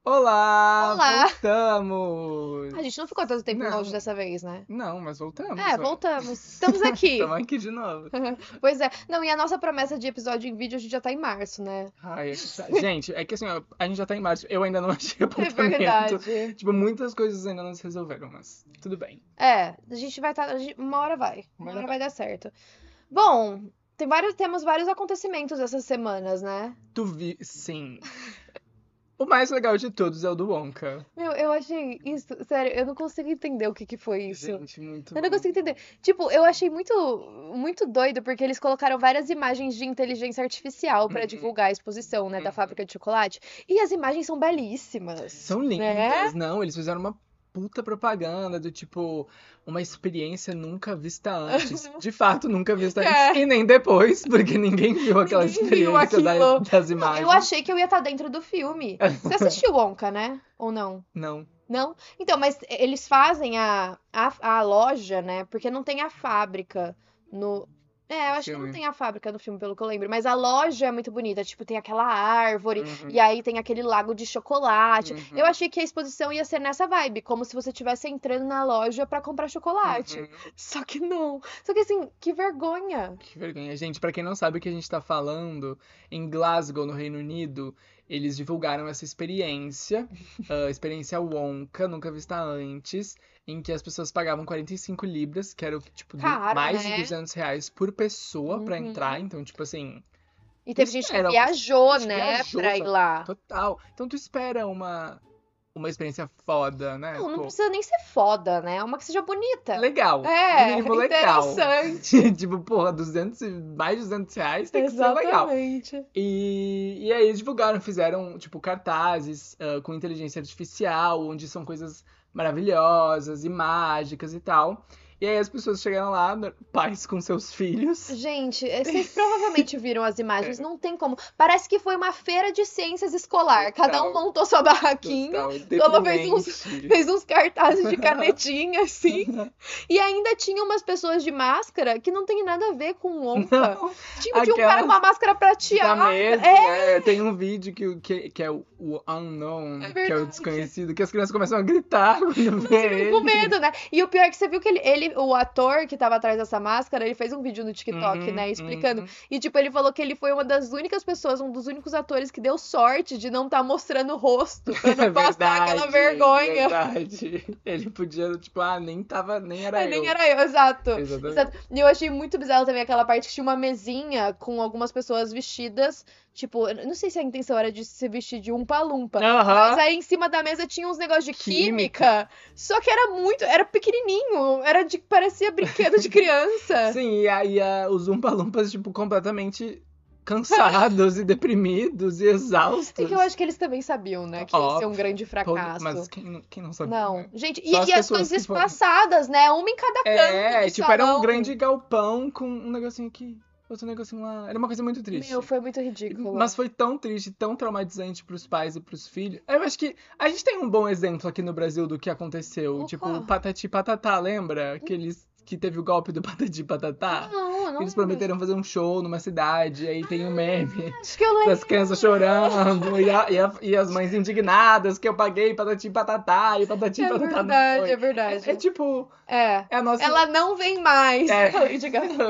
Olá, Olá! voltamos! A gente não ficou tanto tempo longe Não, dessa vez, né? não, mas voltamos, É, ué. voltamos. Estamos aqui. Estamos aqui de novo. Pois é. Não, e a nossa promessa de episódio em vídeo a gente já tá em março, né? Ai, gente, é que assim, ó, a gente já tá em março, eu ainda não achei É apartamento. verdade. Tipo, muitas coisas ainda não se resolveram, mas tudo bem. É, a gente vai estar. Uma hora vai. Uma Mas hora vai dar certo. Bom, temos vários acontecimentos essas semanas, né? sim. O mais legal de todos é o do Wonka. Meu, eu achei isso. Sério, eu não consigo entender o que que foi isso. Gente, muito Eu não bom. consigo entender. Tipo, eu achei muito doido porque eles colocaram várias imagens de inteligência artificial pra Uhum, divulgar a exposição, né, da uhum. fábrica de chocolate. E as imagens são belíssimas, São né? lindas, não, eles fizeram uma puta propaganda do tipo, uma experiência nunca vista antes. De fato, nunca vista antes É, e nem depois, porque ninguém viu aquela ninguém viu experiência aquilo. das Não, eu imagens. achei que eu ia estar dentro do filme. Você assistiu Wonka, né? Ou não? Não, Não? Então, mas eles fazem a loja, né? Porque não tem a fábrica no. É, eu o acho que não filme. tem a fábrica no filme, pelo que eu lembro. Mas a loja é muito bonita. Tipo, tem aquela árvore, e Uhum, aí tem aquele lago de chocolate. Eu uhum, achei que a exposição ia ser nessa vibe, como se você estivesse entrando na loja pra comprar chocolate. uhum. Só que não. Só que assim, que vergonha. Que vergonha. Gente, pra quem não sabe o que a gente tá falando, em Glasgow, no Reino Unido, eles divulgaram essa experiência, a experiência Wonka, nunca vista antes, em que as pessoas pagavam 45 libras, que era tipo Caro, mais de né? R$ 200 por pessoa pra entrar. Uhum. Então, tipo assim, E tu teve gente que espera. A viajou, gente né, viajou, pra ir lá. total. Então, tu espera uma experiência foda, né? Não, não Pô, precisa nem ser foda, né? Uma que seja bonita. legal. No mínimo É, legal. interessante. Tipo, porra, 200, mais de R$ 200 tem que ser legal. Exatamente. E aí eles divulgaram, fizeram, tipo, cartazes com inteligência artificial, onde são coisas maravilhosas e mágicas e tal. E aí as pessoas chegaram lá, pais com seus filhos. Gente, vocês provavelmente viram as imagens, É, não tem como. Parece que foi uma feira de ciências escolar. Cada um total, montou sua barraquinha, total, fez uns, deprimente. fez uns cartazes de canetinha, assim. E ainda tinha umas pessoas de máscara que não tem nada a ver com onca. Não, Tipo, tinha um cara com aquelas uma máscara da prateada. mesa, É, né? Tem um vídeo que é o é unknown, que é o verdade. desconhecido, que as crianças começam a gritar quando Elas vê ficam com ele. medo, né? E o pior é que você viu que o ator que tava atrás dessa máscara, ele fez um vídeo no TikTok, Uhum, né, explicando. uhum. E, tipo, ele falou que ele foi uma das únicas pessoas, um dos únicos atores que deu sorte de não estar mostrando o rosto, pra não É passar aquela verdade, vergonha. verdade. Ele podia, tipo, nem tava, nem era É, nem eu. era eu, exato. Exatamente. Exato. E eu achei muito bizarro também aquela parte que tinha uma mesinha com algumas pessoas vestidas. Tipo, eu não sei se a intenção era de se vestir de umpa-lumpa, mas Aham. aí em cima da mesa tinha uns negócios de Química. química, só que era pequenininho, parecia brinquedo de criança. Sim, e aí os Umpa-Lumpas, tipo, completamente cansados e deprimidos e É que eu exaustos. acho que eles também sabiam, né, que ia ser um Óbvio. grande Mas fracasso. quem não sabia, Não, né? gente, Só as e as pessoas coisas que foram. espaçadas, né? Uma em cada canto do É, tipo, era um salão. grande galpão com um negocinho aqui, outro negocinho lá. Era uma coisa muito Meu, triste. foi muito ridículo. Mas foi tão triste, tão traumatizante pros pais e pros filhos. Eu acho que a gente tem um bom exemplo aqui no Brasil do que aconteceu. O Tipo, o qual? Patati e Patatá, lembra? Que teve o golpe do Patati e Patatá? Não, eu não Eles lembro disso. prometeram fazer um show numa cidade, aí tem um meme Acho que eu das crianças lembro. chorando e as mães indignadas que eu paguei Patati e Patatá e Patati e É Patatá não verdade, foi. é É verdade. tipo, É. é a nossa. Ela não vem mais. É, A Lady Gaga.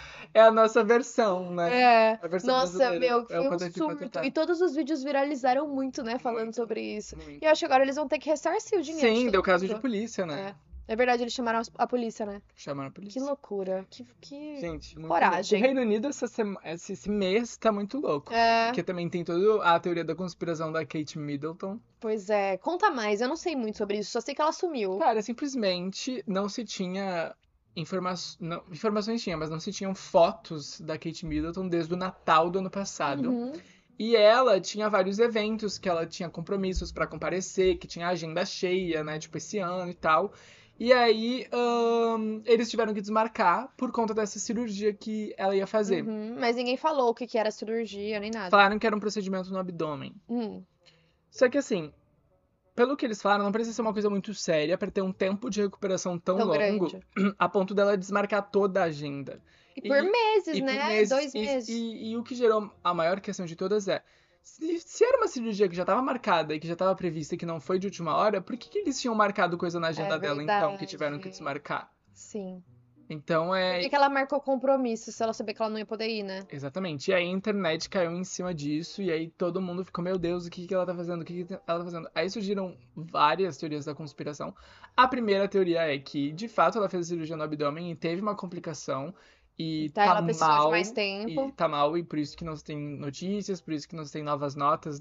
é a nossa versão, né? É. A versão Nossa, brasileira meu, é o foi um Patati e surto. E Patatá. todos os vídeos viralizaram muito, né, falando Muito, sobre isso. E eu muito. acho que agora eles vão ter que ressarcir o dinheiro de Sim, deu todo caso de mundo. polícia, É. né? É verdade, eles chamaram a polícia, né? Chamaram a Que polícia. loucura. Que Gente, muito louco. O coragem. Reino Unido esse mês tá muito louco. É. Porque também tem toda a teoria da conspiração da Kate Middleton. Pois é. Conta mais, eu não sei muito sobre isso, só sei que ela sumiu. Cara, simplesmente não se tinha informações tinha, mas não se tinham fotos da Kate Middleton desde o Natal do ano passado. Uhum. E ela tinha vários eventos que ela tinha compromissos pra comparecer, que tinha agenda cheia, né? Tipo, esse ano e tal. E aí, eles tiveram que desmarcar por conta dessa cirurgia que ela ia fazer. Uhum. Mas ninguém falou o que que era cirurgia nem nada. Falaram que era um procedimento no abdômen. Hum. Só que assim, pelo que eles falaram, não precisa ser uma coisa muito séria pra ter um tempo de recuperação tão Tão longo grande. a ponto dela desmarcar toda a agenda. E por E, meses, e por né? meses. 2 meses. E o que gerou a maior questão de todas é: Se era uma cirurgia que já tava marcada e que já tava prevista e que não foi de última hora, por que eles tinham marcado coisa na agenda dela então, que tiveram que verdade. desmarcar? Sim. Então Por que que ela marcou compromisso se ela sabia que ela não ia poder ir, né? Exatamente. E aí a internet caiu em cima disso, e aí todo mundo ficou, meu Deus, o que que ela tá fazendo? O que que ela tá fazendo? Aí surgiram várias teorias da conspiração. A primeira teoria é que, de fato, ela fez a cirurgia no abdômen e teve uma complicação e Tá, ela precisou de mais e tempo. tá mal, e por isso que não se tem notícias, por isso que não se tem novas notas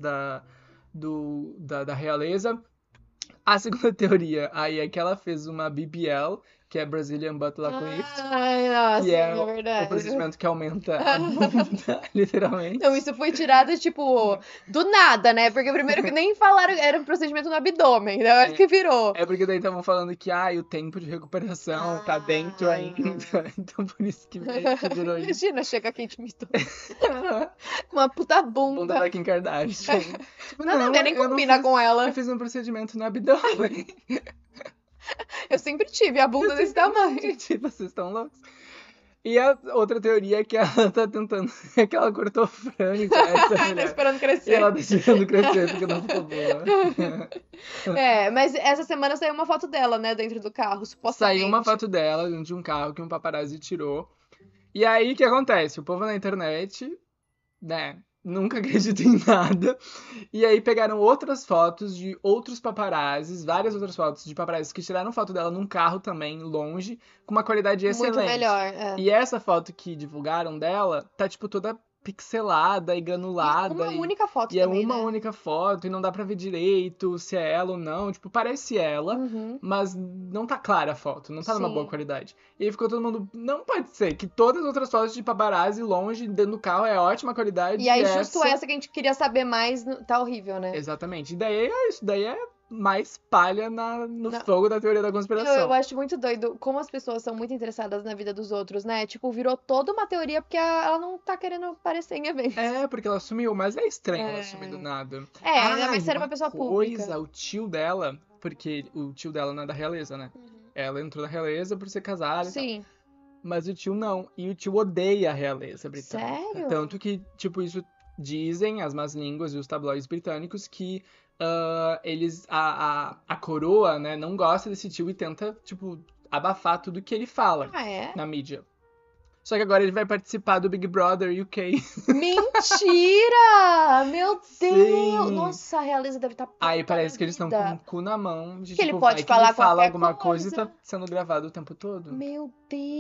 da realeza. A segunda teoria aí é que ela fez uma BBL, que é Brazilian Butt Lift, Ai, nossa, que é é o verdade. procedimento que aumenta a bunda, literalmente. Então, isso foi tirado, tipo, do nada, né? Porque primeiro que nem falaram, era um procedimento no abdômen, né? Acho que virou. É porque daí estavam falando que o tempo de recuperação tá dentro ainda. Então por isso que virou isso. Imagina, chega aqui intimidou. Com uma puta Bunda bunda. da Kim Kardashian. Tipo, Nada a ver, nem eu não combina fiz- com ela. Eu fiz um procedimento no abdômen. Eu sempre tive a bunda desse tamanho. Gente, vocês estão loucos? E a outra teoria é que ela tá tentando. É que ela cortou frango, essa Tá mulher. esperando E crescer. ela tá esperando crescer porque não ficou boa. É, mas essa semana saiu uma foto dela, né, dentro do carro, supostamente. Saiu uma foto dela dentro de um carro que um paparazzi tirou. E aí, o que acontece? O povo na internet, né, nunca acredita em nada. E aí pegaram outras fotos de outros paparazzis, várias outras fotos de paparazzis que tiraram foto dela num carro também, longe, com uma qualidade excelente. Muito melhor, é. E essa foto que divulgaram dela, tá, tipo, toda pixelada e granulada. Uma única foto E é também, uma né? única foto e não dá pra ver direito se é ela ou não. Tipo, parece ela, Uhum. mas não tá clara a foto, não tá numa Sim. boa qualidade. E aí ficou todo mundo, não pode ser, que todas as outras fotos de paparazzi longe, dentro do carro, é ótima qualidade. E aí, justo essa que a gente queria saber mais, tá horrível, né? Exatamente. E daí é isso, daí é mais palha no Não. fogo da teoria da Eu conspiração. acho muito doido como as pessoas são muito interessadas na vida dos outros, né? Tipo, virou toda uma teoria porque ela não tá querendo aparecer em eventos. É, porque ela sumiu, mas é estranho É. ela sumir do nada. É, ainda mais e ser uma pessoa pública. coisa, o tio dela, porque o tio dela não é da realeza, né? Ela entrou na realeza por ser casada e tal. Sim. Mas o tio não. E o tio odeia a realeza britânica. Sério? Tanto que, tipo, isso dizem as más línguas e os tabloides britânicos que a coroa, né, não gosta desse tio e tenta, tipo, abafar tudo que ele fala Ah, é? na mídia. Só que agora ele vai participar do Big Brother UK. Mentira! Meu Deus! Sim. Nossa, a realeza deve estar Aí parece que eles estão com o cu na mão de, Que ele tipo, pode vai que falar ele fala qualquer alguma coisa e coisa. tá sendo gravado o tempo todo. Meu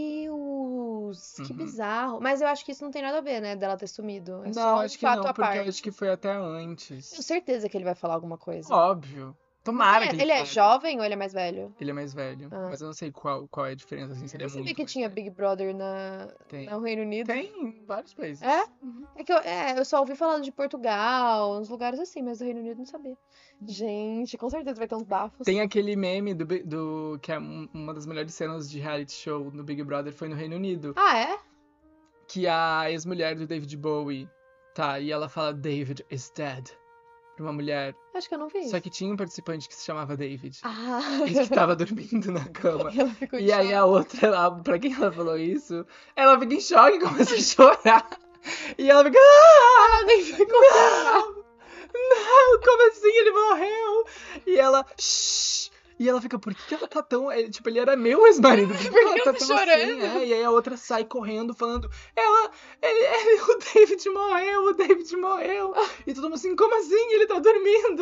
Deus! Que Uhum. bizarro. Mas eu acho que isso não tem nada a ver, né? Dela ter sumido. É Não, só um acho que fato não, à porque eu parte. acho que foi até antes. Tenho certeza que ele vai falar alguma coisa. Óbvio. Tomara que Ele é fale. jovem ou ele é mais velho? Ele é mais velho. Ah. Mas eu não sei qual é a diferença, assim, se ele é Eu sabia muito que mais tinha velho. Big Brother Tem. no Reino Unido. Tem em vários países. É? Uhum. É que eu só ouvi falando de Portugal, uns lugares assim, mas do Reino Unido não sabia. Gente, com certeza vai ter uns bafos. Tem aquele meme que é uma das melhores cenas de reality show no Big Brother, foi no Reino Unido. Ah, é? Que a ex-mulher do David Bowie tá, e ela fala David is dead pra uma mulher. Acho que eu não vi. Só que tinha um participante que se chamava David. Ah, E que tava dormindo na cama. ela ficou em E aí choque. a outra, pra quem ela falou isso, ela fica em choque e começa a chorar. E ela fica. Ela nem foi Não! Não! Como assim? Ele morreu! E ela. Shh! E ela fica, por que ela tá tão. Tipo, ele era meu ex-marido. Por que ela tá tão chorando? assim? E aí a outra sai correndo, falando: o David morreu, o David morreu. E todo mundo assim, como assim? Ele tá dormindo.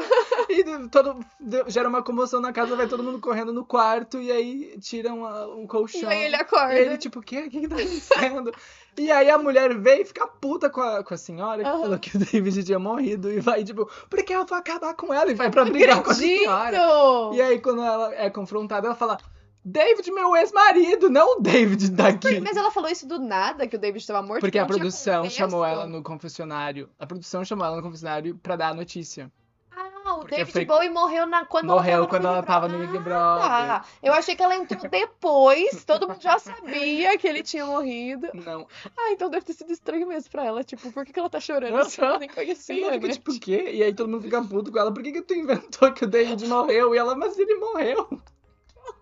E gera uma comoção na casa, vai todo mundo correndo no quarto. E aí tiram o colchão. E aí ele acorda. E ele, tipo, o quê? O que tá acontecendo? E aí a mulher veio e fica puta com a senhora que Aham. falou que o David tinha morrido. E vai, tipo, porque eu vou acabar com ela. E vai pra brigar com a senhora. Acredito! E aí, quando ela é confrontada, ela fala: David, meu ex-marido, não o David daqui. Mas ela falou isso do nada, que o David estava morto? Porque a não tinha produção contexto? chamou ela no confessionário. A produção chamou ela no confessionário pra dar a notícia. Ah, o Porque David foi- Bowie morreu quando Morreu ela quando tava ela no Big tava no Big Brother. Brother. Ah, eu achei que ela entrou depois, todo mundo já sabia que ele tinha morrido. Não. Ah, então deve ter sido estranho mesmo pra ela, tipo, por que ela tá chorando? Nossa. Se ela nem E conhecia, ela fica né? tipo, o quê? E aí todo mundo fica puto com ela. Por que tu inventou que o David morreu? E ela, mas ele morreu.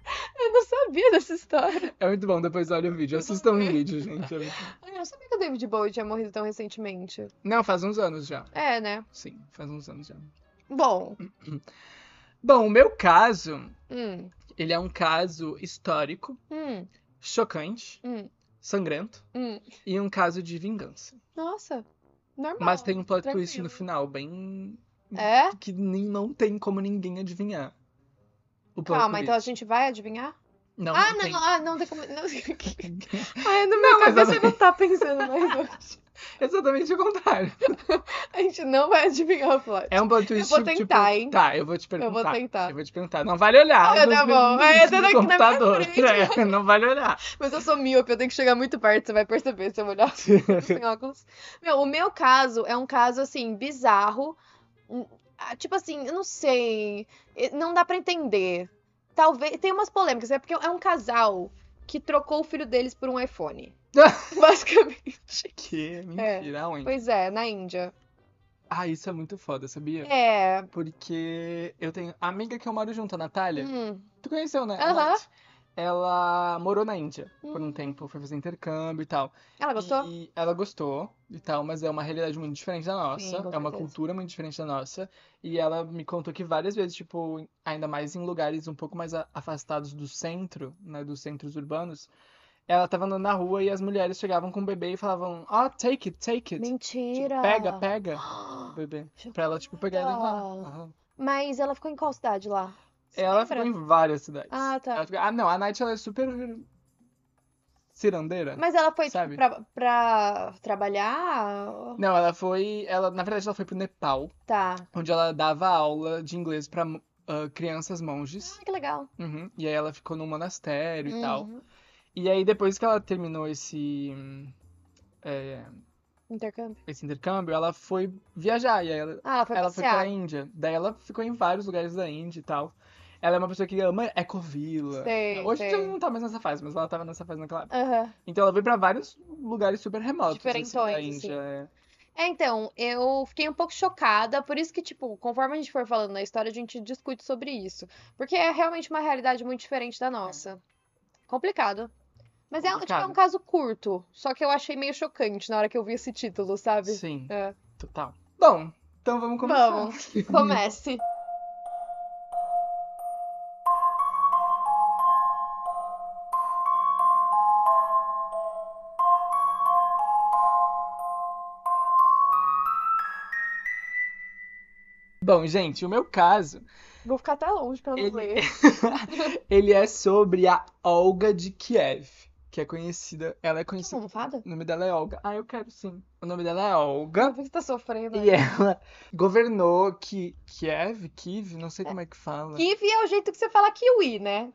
Eu não sabia dessa história. É muito bom, depois olha o vídeo. Assistam o vídeo, gente. Ai, eu não sabia que o David Bowie tinha morrido tão recentemente. Não, faz uns anos já. É, né? Sim, faz uns anos já. Bom. Bom, o meu caso, Hum, ele é um caso histórico, hum, chocante, hum, sangrento hum. e um caso de vingança. Nossa, normal. Mas tem um plot twist tranquilo. no final, bem. É? Que não tem como ninguém adivinhar. O plot Calma, então a twist. gente vai adivinhar? Não, Ah, não tem. não tem como. Não... Ai, na minha Não, mas cabeça ela- não tá pensando mais hoje. Exatamente o contrário. A gente não vai adivinhar o plot. É um plot twist, vou tentar, hein? Tá, eu vou te Eu vou perguntar. tentar. Eu vou te perguntar. Não vale olhar. Ah, tá bom. É, eu tô no aqui na minha computador. frente. É, não vale olhar. Mas eu sou míope, eu tenho que chegar muito perto, você vai perceber se eu olhar sem óculos. Meu, o meu caso é um caso, assim, bizarro. Tipo assim, eu não sei. Não dá pra entender. Talvez. Tem umas polêmicas, é porque é um casal que trocou o filho deles por um iPhone. Basicamente. Que mentira, aonde? Pois é, na Índia. Ah, isso é muito foda, sabia? É. Porque eu tenho a amiga que eu moro junto, a Natália. Hum. Tu conheceu, né? A Aham. Nath. Ela morou na Índia por um tempo, foi fazer intercâmbio e tal. Ela gostou? E ela gostou e tal, mas é uma realidade muito diferente da nossa. Sim, com É uma certeza. cultura muito diferente da nossa. E ela me contou que várias vezes, tipo, ainda mais em lugares um pouco mais afastados do centro, né? Dos centros urbanos, ela tava andando na rua e as mulheres chegavam com o bebê e falavam, take it, take it. Tipo, Mentira! pega o bebê. Pra ela, tipo, pegar e levar. Aham. Mas ela ficou em qual cidade lá? Você Ela lembra? ficou em várias cidades. Ah, tá. Não, a Night ela é super cirandeira, Mas ela foi, tipo, sabe? pra trabalhar? Não, na verdade ela foi pro Nepal, Tá. onde ela dava aula de inglês pra crianças monges. Ah, que legal. Uhum. E aí ela ficou num monastério e tal. Uhum. E aí depois que ela terminou Intercâmbio. esse intercâmbio, ela foi viajar. E aí Ah, ela foi ela foi passear. pra Índia. Daí ela ficou em vários lugares da Índia e tal. Ela é uma pessoa que ama ecovila. Sei, Hoje sei. ela não tá mais nessa fase, mas ela tava nessa fase naquela época. Aham. Então ela veio pra vários lugares super remotos, assim, da Diferentões, Índia. Então, eu fiquei um pouco chocada, por isso que, tipo, conforme a gente for falando na história, a gente discute sobre isso. Porque é realmente uma realidade muito diferente da nossa. Complicado. Mas tipo, é um Complicado. caso curto, só que eu achei meio chocante na hora que eu vi esse título, sabe? Sim, É. total. Bom, então vamos começar. Vamos, comece. Bom, gente, o meu caso, Vou ficar até longe pra não ele, ler. ele é sobre a Olga de Kiev, que é conhecida, ela é Que conhecida, almofada? o nome dela é Olga. Ah, eu quero sim. O nome dela é Por Olga que você tá sofrendo e aí? ela governou Kiev, não sei como é que fala. Kiev é o jeito que você fala kiwi, né?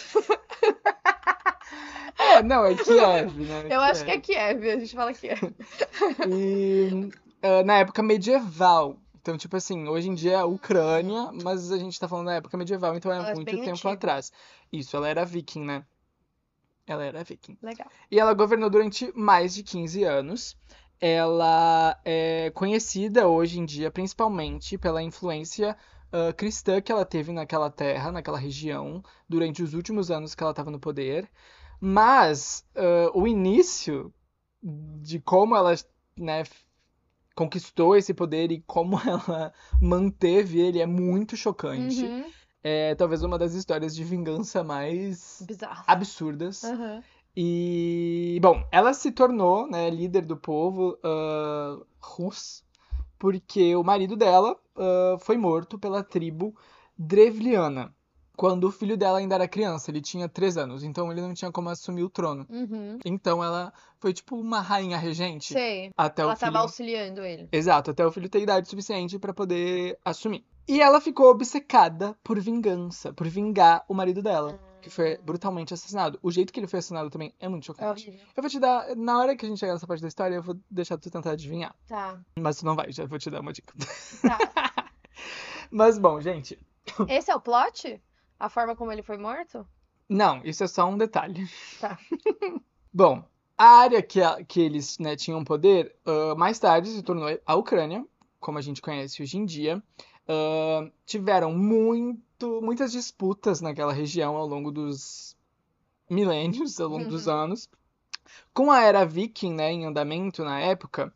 Não, é Kiev, né? Eu acho que é Kiev, a gente fala Kiev. E na época medieval. Então, tipo assim, hoje em dia é a Ucrânia, mas a gente tá falando da época medieval, então Ela é é muito bem tempo antiga. atrás. Isso, ela era viking, né? Ela era viking. Legal. E ela governou durante mais de 15 anos. Ela é conhecida hoje em dia principalmente pela influência cristã que ela teve naquela terra, naquela região, durante os últimos anos que ela estava no poder. Mas o início de como ela, né, conquistou esse poder e como ela manteve ele é muito chocante. Uhum. É talvez uma das histórias de vingança mais Bizarro. absurdas. Uhum. E, bom, ela se tornou, né, líder do povo russo porque o marido dela foi morto pela tribo Drevliana quando o filho dela ainda era criança, ele tinha 3 anos, então ele não tinha como assumir o trono. Uhum. Então ela foi tipo uma rainha regente Sei. até Ela o filho. tava auxiliando ele. Exato, até o filho ter idade suficiente pra poder assumir. E ela ficou obcecada por vingança, por vingar o marido dela, que foi brutalmente assassinado. O jeito que ele foi assassinado também é muito É chocante. horrível. Eu vou te dar, na hora que a gente chegar nessa parte da história, eu vou deixar tu tentar adivinhar. Tá. Mas tu não vai, já vou te dar uma dica. Tá. Mas bom, gente, Esse é o plot? A forma como ele foi morto? não, isso é só um detalhe. Tá. Bom, a área que eles, né, tinham poder, mais tarde se tornou a Ucrânia, como a gente conhece hoje em dia. tiveram muitas disputas naquela região ao longo dos milênios, ao longo dos anos. Com a era viking, né, em andamento na época,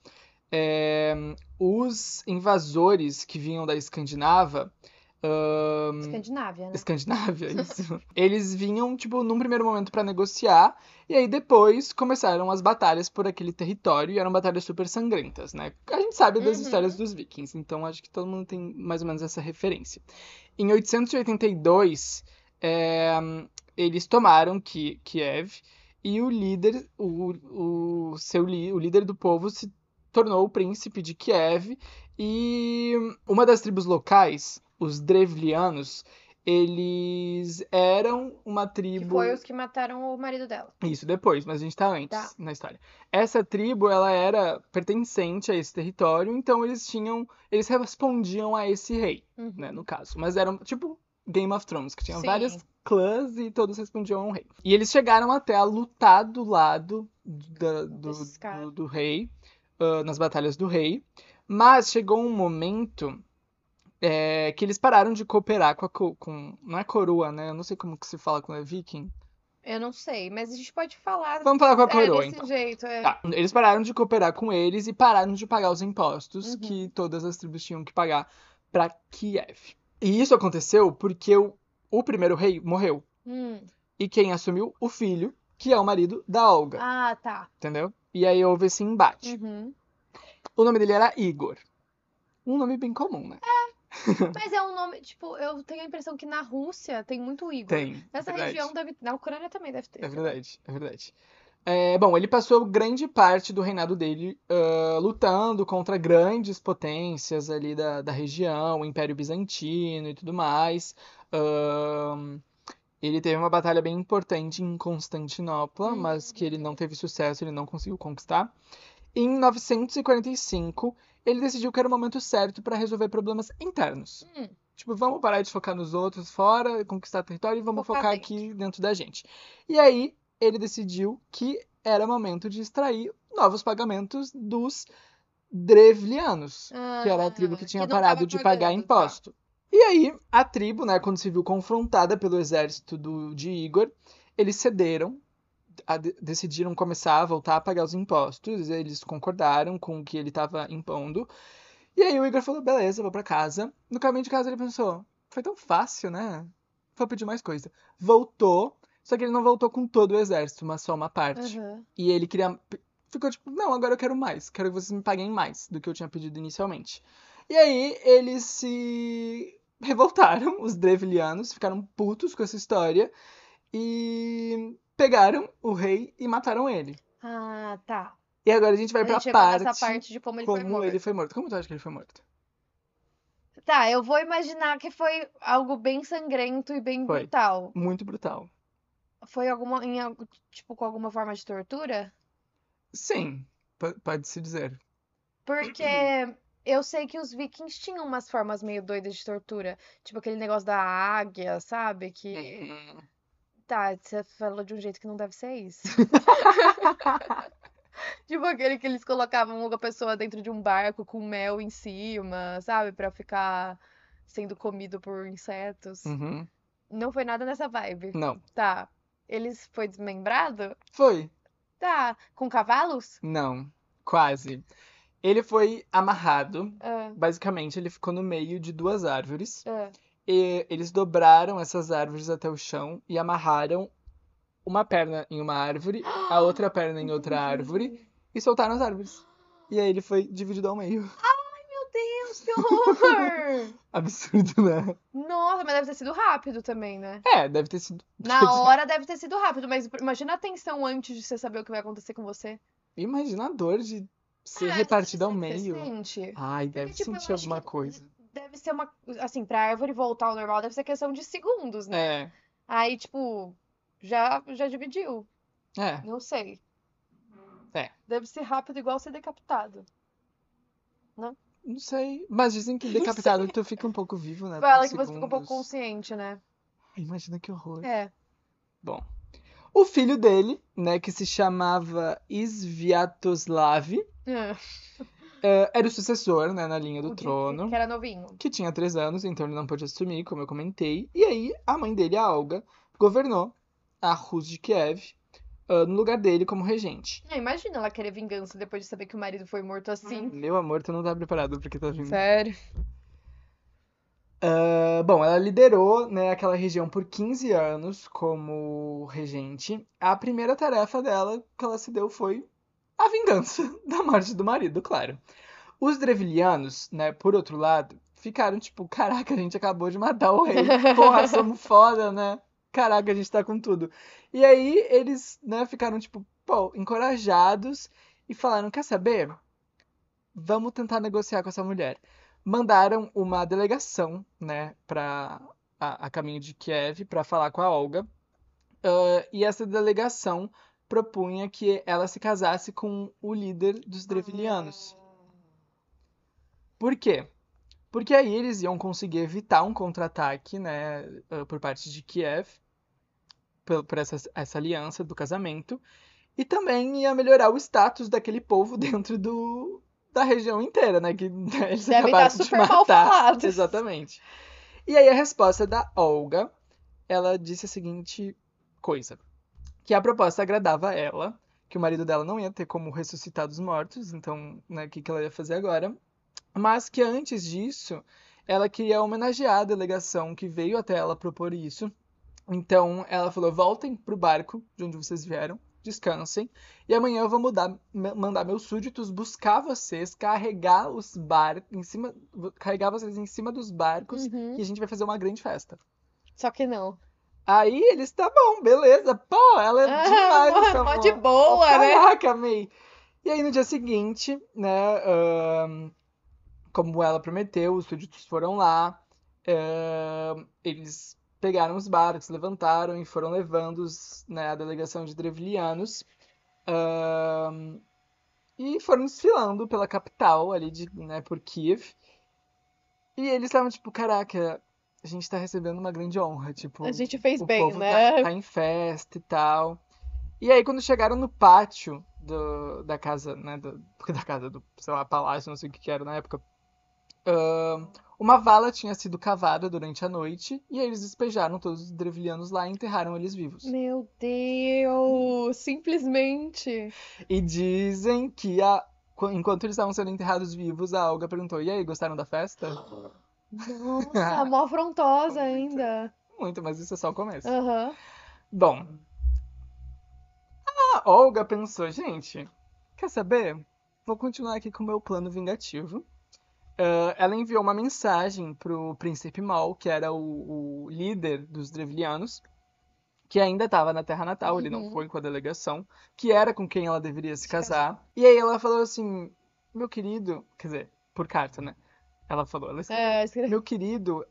os invasores que vinham da Escandinávia, né? Escandinávia, isso. Eles vinham, tipo, num primeiro momento pra negociar, e aí depois começaram as batalhas por aquele território, e eram batalhas super sangrentas, né? A gente sabe das histórias dos vikings, então acho que todo mundo tem mais ou menos essa referência. Em 882, eles tomaram Kiev, e o líder, o líder do povo se tornou o príncipe de Kiev, e uma das tribos locais, os Drevlianos, eles eram uma tribo... Que foi os que mataram o marido dela. Isso, depois, mas a gente tá antes Tá. na história. Essa tribo, ela era pertencente a esse território, então eles respondiam a esse rei, né, no caso. Mas eram, tipo, Game of Thrones, que tinha Sim. várias clãs e todos respondiam a um rei. E eles chegaram até a lutar do lado do rei, nas batalhas do rei, mas chegou um momento que eles pararam de cooperar com não é coroa, né? Eu não sei como que se fala quando é viking. Eu não sei, mas a gente pode falar. Vamos falar com a coroa, desse então. jeito, Tá. Eles pararam de cooperar com eles e pararam de pagar os impostos que todas as tribos tinham que pagar pra Kiev. E isso aconteceu porque o primeiro rei morreu. E quem assumiu? O filho, que é o marido da Olga. Ah, tá. Entendeu? E aí houve esse embate. O nome dele era Igor. Um nome bem comum, né? Mas é um nome, tipo, eu tenho a impressão que na Rússia tem muito Igor. Tem. Nessa verdade. região deve. Na Ucrânia também deve ter. É verdade, é verdade. Bom, ele passou grande parte do reinado dele lutando contra grandes potências ali da região, o Império Bizantino e tudo mais. Ele teve uma batalha bem importante em Constantinopla, mas que ele não teve sucesso, ele não conseguiu conquistar. Em 945, ele decidiu que era o momento certo para resolver problemas internos. Tipo, vamos parar de focar nos outros fora, conquistar território, e vamos focar aqui dentro da gente. E aí, ele decidiu que era momento de extrair novos pagamentos dos Drevlianos, que era a tribo que tinha parado de pagar imposto. E aí, a tribo, né, quando se viu confrontada pelo exército de Igor, eles cederam, decidiram começar a voltar a pagar os impostos, eles concordaram com o que ele estava impondo. E aí o Igor falou, beleza, vou pra casa. No caminho de casa ele pensou, foi tão fácil, né? Vou pedir mais coisa. Voltou, só que ele não voltou com todo o exército, mas só uma parte. E ele ficou tipo, não, agora eu quero mais. Quero que vocês me paguem mais do que eu tinha pedido inicialmente. E aí eles se revoltaram, os Drevlianos, ficaram putos com essa história e pegaram o rei e mataram ele. Ah, tá. E agora a gente vai pra essa parte de como ele foi morto. ele foi morto. Como tu acha que ele foi morto? Tá, eu vou imaginar que foi algo bem sangrento e bem brutal. Muito brutal. Foi tipo, com alguma forma de tortura? Sim, pode-se dizer. Porque eu sei que os vikings tinham umas formas meio doidas de tortura. Tipo aquele negócio da águia, sabe? Que. Tá, você falou de um jeito que não deve ser isso. Tipo aquele que eles colocavam a pessoa dentro de um barco com mel em cima, sabe? Pra ficar sendo comido por insetos. Não foi nada nessa vibe. Não. Tá. Eles foi desmembrado? Foi. Tá. Com cavalos? Não. Quase. Ele foi amarrado. Basicamente, ele ficou no meio de duas árvores. E eles dobraram essas árvores até o chão e amarraram uma perna em uma árvore, a outra perna em outra árvore e soltaram as árvores. E aí ele foi dividido ao meio. Ai, meu Deus, que horror! Absurdo, né? Nossa, mas deve ter sido rápido também, né? Deve ter sido. Na hora deve ter sido rápido, mas imagina a tensão antes de você saber o que vai acontecer com você. Imagina a dor de ser repartido ao meio. Sente. Ai, deve sentir alguma coisa. Deve ser uma. Assim, pra árvore voltar ao normal, deve ser questão de segundos, né? Aí, tipo, já dividiu. Não sei. Deve ser rápido igual ser decapitado. Não? Não sei. Mas dizem que decapitado tu fica um pouco vivo, né? Fala que você fica um pouco consciente, né? Imagina que horror. Bom. O filho dele, né, que se chamava Sviatoslav, Era o sucessor, né, na linha do O trono, que era novinho. que tinha 3 anos, então ele não pôde assumir, como eu comentei. E aí, a mãe dele, a Olga, governou a Rus de Kiev, no lugar dele como regente. Imagina ela querer vingança depois de saber que o marido foi morto assim. Meu amor, tu não tá preparado porque tá vindo. Sério. Bom, ela liderou, né, aquela região por 15 anos como regente. A primeira tarefa dela que ela se deu foi a vingança da morte do marido, claro. Os Drevilianos, né, por outro lado, ficaram tipo, caraca, a gente acabou de matar o rei. Porra, somos foda, né? Caraca, a gente tá com tudo. E aí eles, né, ficaram tipo, pô, encorajados e falaram, quer saber? Vamos tentar negociar com essa mulher. Mandaram uma delegação, né, a caminho de Kiev para falar com a Olga. E essa delegação propunha que ela se casasse com o líder dos Drevilianos. Por quê? Porque aí eles iam conseguir evitar um contra-ataque, né, por parte de Kiev, por essa aliança do casamento, e também ia melhorar o status daquele povo dentro da região inteira, né, que eles Deve acabaram estar de super mal matar. falados. Exatamente. E aí a resposta da Olga, ela disse a seguinte coisa, que a proposta agradava a ela, que o marido dela não ia ter como ressuscitar dos mortos, então, né, o que ela ia fazer agora? Mas que antes disso, ela queria homenagear a delegação que veio até ela propor isso. Então ela falou: voltem pro barco de onde vocês vieram, descansem, e amanhã eu vou mandar meus súditos buscar vocês, carregar os barcos carregar vocês em cima dos barcos Uhum. e a gente vai fazer uma grande festa. Só que não. Aí eles, tá bom, beleza. Pô, ela é demais essa Mó de moça. boa, né? Caraca, amei. E aí no dia seguinte, né, como ela prometeu, os súditos foram lá, eles pegaram os barcos, levantaram e foram levando né, a delegação de Drevlianos e foram desfilando pela capital ali, né, por Kiev. E eles estavam tipo, caraca, a gente tá recebendo uma grande honra, tipo, A gente fez o bem, povo né? tá em festa e tal. E aí quando chegaram no pátio da casa, né, da casa do, sei lá, palácio, não sei o que era na época, uma vala tinha sido cavada durante a noite e aí eles despejaram todos os Drevlianos lá e enterraram eles vivos. Meu Deus, simplesmente. E dizem que enquanto eles estavam sendo enterrados vivos, a Olga perguntou: E aí, gostaram da festa? Nossa, mó afrontosa Muito, ainda. muito, mas isso é só o começo. Aham. Bom, a Olga pensou: gente, quer saber? Vou continuar aqui com o meu plano vingativo. Ela enviou uma mensagem pro príncipe Mal, que era o líder dos Drevlianos, que ainda estava na terra natal, ele não Uhum. foi com a delegação, que era com quem ela deveria se casar. E aí ela falou assim: meu querido, quer dizer, por carta, né? Ela escreveu: meu querido,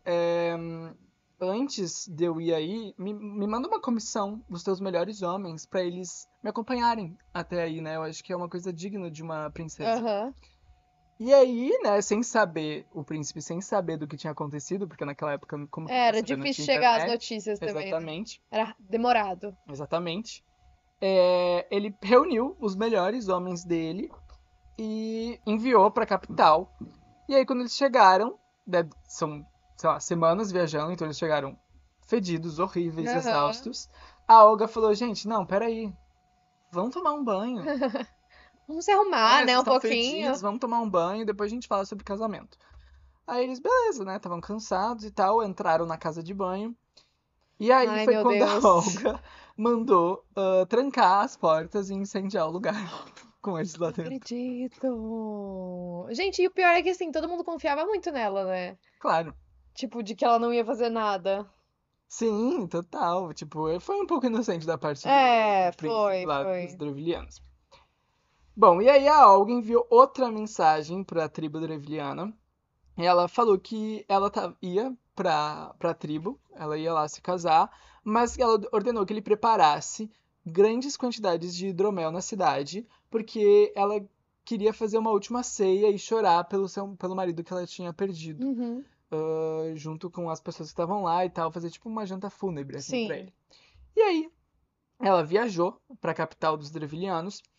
antes de eu ir aí, me manda uma comissão dos teus melhores homens pra eles me acompanharem até aí, né? Eu acho que é uma coisa digna de uma princesa. Aham. E aí, né, o príncipe sem saber do que tinha acontecido, porque naquela época, como que ele ia Era saber? Não difícil tinha chegar às internet. notícias também, né? Exatamente, Era demorado. exatamente. Ele reuniu os melhores homens dele e enviou pra capital. E aí, quando eles chegaram, né, são, sei lá, semanas viajando, então eles chegaram fedidos, horríveis, Aham. exaustos. A Olga falou: gente, não, peraí, vamos tomar um banho. Vamos se arrumar, Vocês né? Um estão fedidos, pouquinho. vamos tomar um banho, depois a gente fala sobre casamento. Aí eles, beleza, né? Estavam cansados e tal, entraram na casa de banho. E aí Ai, foi meu quando a Deus. Olga mandou trancar as portas e incendiar o lugar com eles lá Não dentro. acredito. Gente, e o pior é que assim, todo mundo confiava muito nela, né? Claro. Tipo, de que ela não ia fazer nada. Sim, total. Tipo, foi um pouco inocente da parte do É, príncipe foi, lá dos foi. Drevlianos. Bom, e aí a Olga enviou outra mensagem para a tribo Drevliana. E ela falou que ela ia pra tribo, ela ia lá se casar, mas ela ordenou que ele preparasse grandes quantidades de hidromel na cidade, porque ela queria fazer uma última ceia e chorar pelo marido que ela tinha perdido, Uhum. junto com as pessoas que estavam lá e tal, fazer tipo uma janta fúnebre assim pra Sim. ele. E aí ela viajou pra capital dos Drevilianos,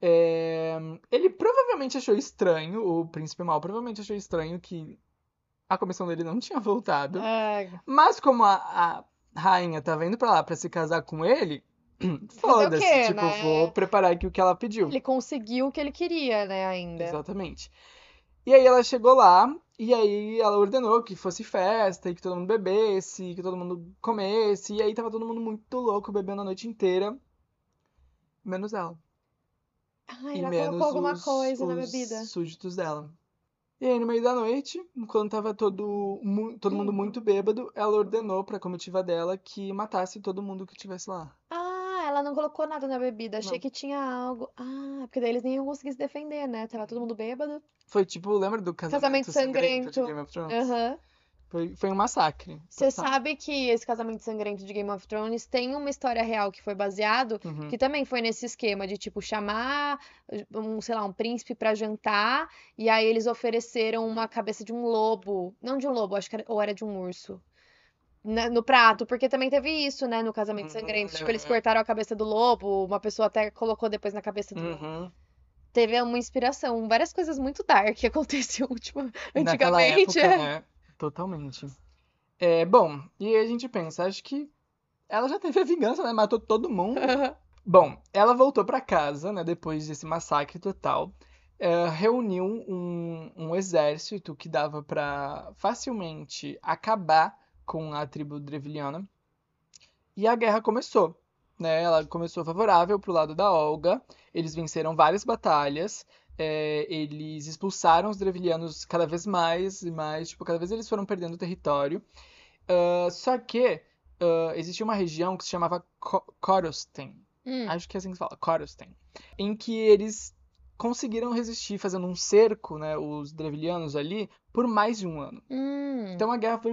Ele provavelmente achou estranho, o príncipe mal provavelmente achou estranho que a comissão dele não tinha voltado. Ai, Mas como a rainha tava indo pra lá pra se casar com ele, fazer o foda-se, quê, tipo, vou né? preparar aqui o que ela pediu. Ele conseguiu o que ele queria, né, ainda. Exatamente. E aí ela chegou lá, e aí ela ordenou que fosse festa, e que todo mundo bebesse, que todo mundo comesse, e aí tava todo mundo muito louco, bebendo a noite inteira, menos ela. Ai, E ela colocou menos alguma os, coisa na os bebida. súditos dela. E aí, no meio da noite, quando tava todo mundo muito bêbado, ela ordenou pra comitiva dela que matasse todo mundo que estivesse lá. Ah, ela não colocou nada na bebida. Achei Não. que tinha algo. Ah, porque daí eles nem iam conseguir se defender, né? Tava todo mundo bêbado. Foi tipo, lembra do Casamento casamento sangrento de sangrento. Game of Thrones? Aham. Foi um massacre, Você total. sabe que esse casamento sangrento de Game of Thrones tem uma história real que foi baseado, Uhum. que também foi nesse esquema de tipo chamar sei lá, um príncipe pra jantar e aí eles ofereceram uma cabeça de um lobo, não de um lobo, acho que ou era de um urso. No prato, porque também teve isso, né, no casamento sangrento. Tipo, eles cortaram a cabeça do lobo, uma pessoa até colocou depois na cabeça do lobo. Uhum. Teve uma inspiração, várias coisas muito dark que aconteciam Naquela antigamente. época, né? Totalmente. Bom, e aí a gente pensa, acho que ela já teve a vingança, né? Matou todo mundo. Bom, ela voltou pra casa, né? Depois desse massacre total. Reuniu um exército que dava pra facilmente acabar com a tribo Dreviliana. E a guerra começou, né? Ela começou favorável pro lado da Olga. Eles venceram várias batalhas. Eles expulsaram os Drevilianos cada vez mais e mais. Tipo, cada vez eles foram perdendo território. Só que existia uma região que se chamava Korosten. Hum, Acho que é assim que se fala, Korosten. Em que eles conseguiram resistir fazendo um cerco, né? Os Drevilianos ali, por mais de um ano. hum, Então a guerra foi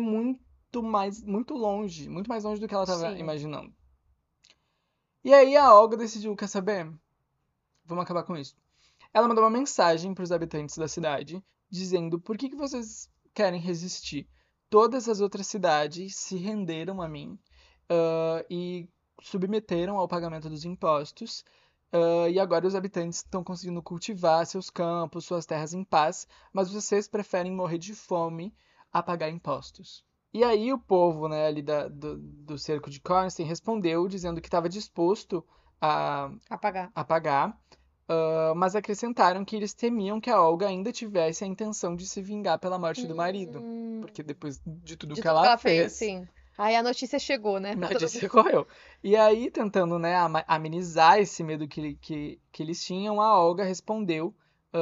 muito mais longe do que ela estava sim. imaginando. E aí a Olga decidiu, quer saber? Vamos acabar com isso. Ela mandou uma mensagem para os habitantes da cidade, dizendo por que vocês querem resistir. Todas as outras cidades se renderam a mim, e submeteram ao pagamento dos impostos. E agora os habitantes estão conseguindo cultivar seus campos, suas terras em paz, mas vocês preferem morrer de fome a pagar impostos. E aí o povo, né, ali do cerco de Cornstein respondeu dizendo que estava disposto a, Apagar. a pagar, mas acrescentaram que eles temiam que a Olga ainda tivesse a intenção de se vingar pela morte do marido, Hum, porque depois de tudo de que tudo que ela ela fez, fez, sim. Aí a notícia chegou, né, pra a todo mundo. notícia correu. E aí, tentando, né, amenizar esse medo que eles tinham, a Olga respondeu,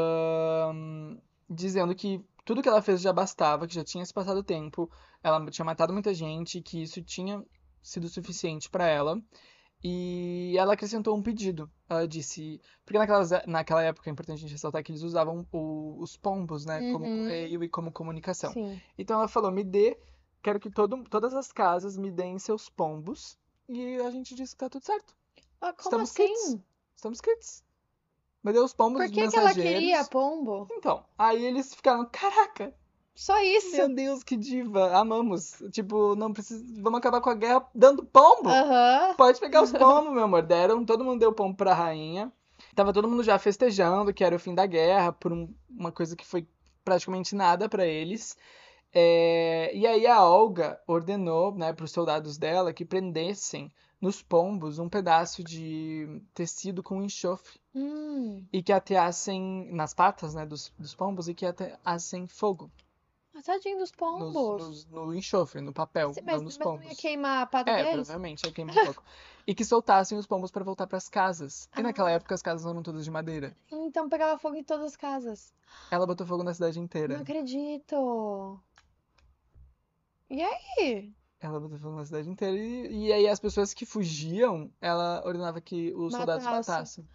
dizendo que tudo que ela fez já bastava, que já tinha se passado tempo, ela tinha matado muita gente, que isso tinha sido suficiente para ela. E ela acrescentou um pedido. Ela disse. Porque naquela época é importante a gente ressaltar que eles usavam os pombos, né? Como Uhum, correio e como comunicação. sim. Então ela falou: quero que todas as casas me deem seus pombos. E a gente disse que tá tudo certo. Ah, como Estamos quites. assim? Estamos quites. Me deu os pombos, Por os que que ela queria mensageiros. pombo? Então, aí eles ficaram: caraca, Só meu isso. Deus, que diva, amamos. Tipo, não precisa. Vamos acabar com a guerra dando pombo? Aham. Pode pegar os pombos, meu amor. Todo mundo deu pombo pra rainha. Tava todo mundo já festejando que era o fim da guerra, por uma coisa que foi praticamente nada pra eles. E aí a Olga ordenou, né, pros soldados dela que prendessem nos pombos um pedaço de tecido com enxofre Hum. e que ateassem nas patas, né, dos pombos e que ateassem fogo Tadinho dos pombos. no enxofre, no papel, não nos Mas não ia pombos. queimar a pata deles? Provavelmente, aí queima um pouco. E que soltassem os pombos para voltar para as casas. E naquela Ah, época as casas eram todas de madeira. então pegava fogo em todas as casas. Ela botou fogo na cidade Não inteira. acredito. E aí? Ela botou fogo na cidade inteira e aí as pessoas que fugiam, ela ordenava que os soldados Matasse. matassem.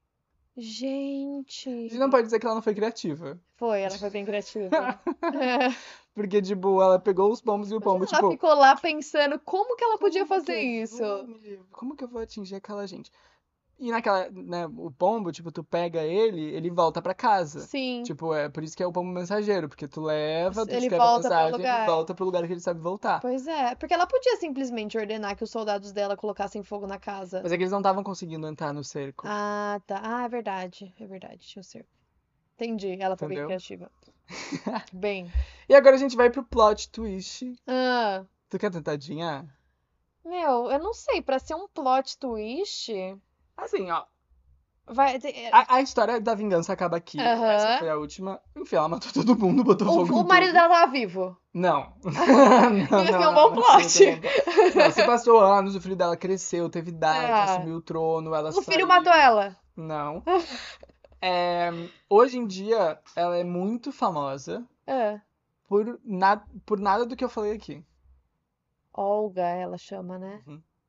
A gente não Gente. pode dizer que ela não foi criativa. Foi, ela foi bem criativa. Porque, tipo, ela pegou os pombos e o pombo, Imagina, ela tipo, ficou lá pensando como que ela podia como que fazer eu isso. como que eu vou atingir aquela gente? E naquela, né, o pombo, tipo, tu pega ele volta pra casa. Sim. Tipo, é por isso que é o pombo mensageiro, porque tu leva, tu Ele escreve a volta pro mensagem, ele lugar. volta pro lugar que ele sabe voltar. Pois é, porque ela podia simplesmente ordenar que os soldados dela colocassem fogo na casa. Mas é que eles não estavam conseguindo entrar no cerco, Ah, tá. Ah, é verdade. É verdade, tinha o cerco. Entendi, ela foi bem entendeu? criativa. Bem. E agora a gente vai pro plot twist. Ah, Tu quer tentar adivinhar? meu, eu não sei, pra ser um plot twist, Assim, ó, vai. a história da vingança acaba aqui. Essa Aham. foi a última. Enfim, ela matou todo mundo, botou fogo O em marido tudo. dela tava vivo. Não. Ia ser um bom plot. Não, se passou anos, o filho dela cresceu, teve idade, Ah. assumiu o trono, ela O filho saiu. matou ela. Não. Hoje em dia, ela é muito famosa Ah. por nada do que eu falei aqui. Olga, ela chama, né?